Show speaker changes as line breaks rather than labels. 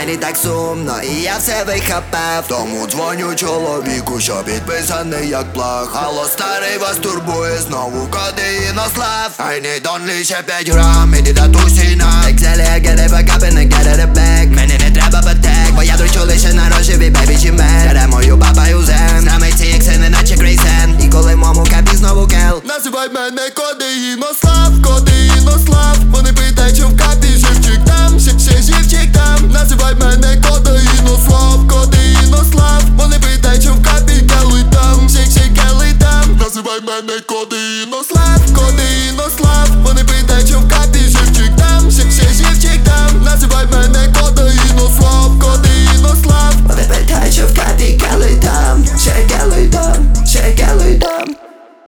мені так сумно, і я все вихапав. Тому дзвоню чоловіку, що підписаний як плах. Алло, старий, вас турбує знову кодеїнослав. I need only ще 5 грам, іди до тусіна. Excel, I get it back up and I get it back. Мені не треба батек, бо я дрочу лише на рожеві бебі чи мен. Тере мою бабаю зен, з нами ці ікси не наче крейсен. І коли мому капі знову кел, називай мене код.